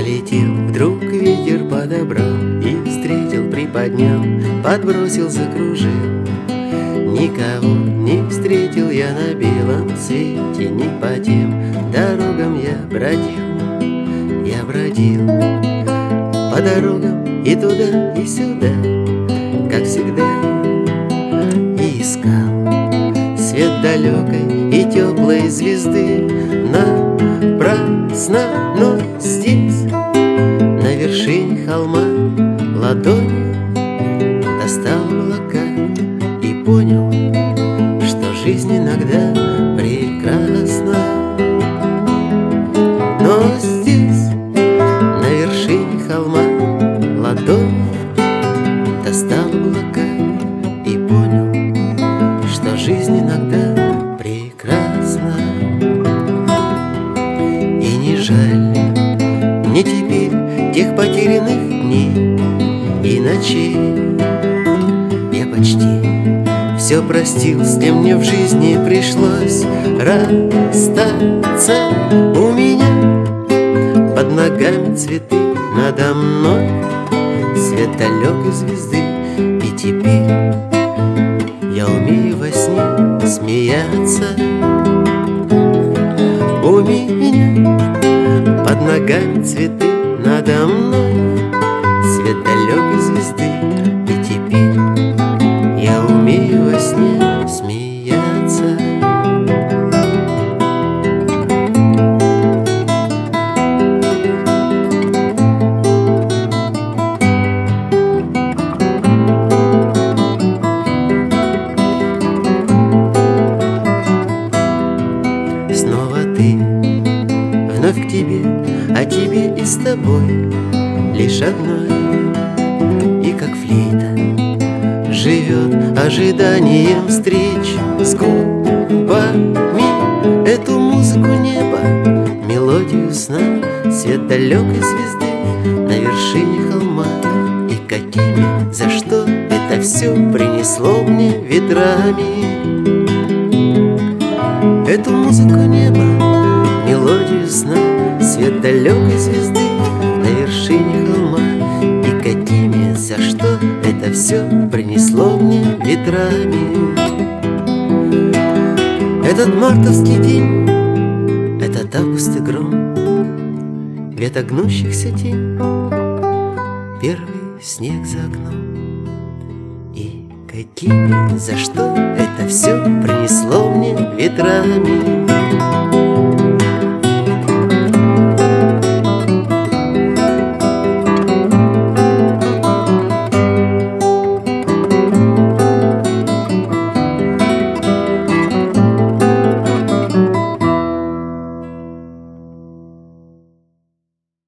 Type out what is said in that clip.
Полетел, вдруг ветер подобрал и встретил, приподнял, подбросил, закружил. Никого не встретил я на белом свете, не по тем дорогам я бродил по дорогам и туда, и сюда, как всегда, и искал свет далекой и теплой звезды. Напрасно, но здесь, на вершине холма, ладонью достал молока и понял, что жизнь иногда прекрасна. Но здесь, на вершине холма, ладонью достал молока и понял, что жизнь иногда прекрасна. И не жаль мне теперь тех потерянных дней и ночей. Я почти все простил, с кем мне в жизни пришлось расстаться. У меня под ногами цветы, надо мной свет далекой звезды. И теперь я умею во сне смеяться. У меня под ногами цветы, надо мной свет далекой звезды. И теперь я умею во сне смеяться. Снова ты, вновь к тебе, а тебе и с тобой лишь одной. И как флейта живет ожиданием встреч с губами эту музыку неба, мелодию сна, свет далекой звезды на вершине холма. И какими, за что это все принесло мне ветрами? Эту музыку неба, мелодию сна, свет далекой звезды на вершине холма. И какими, за что это все принесло мне ветрами? Этот мартовский день, этот август и гром, веток гнущихся тень, первый снег за окном. И какими, за что это все принесло мне ветрами?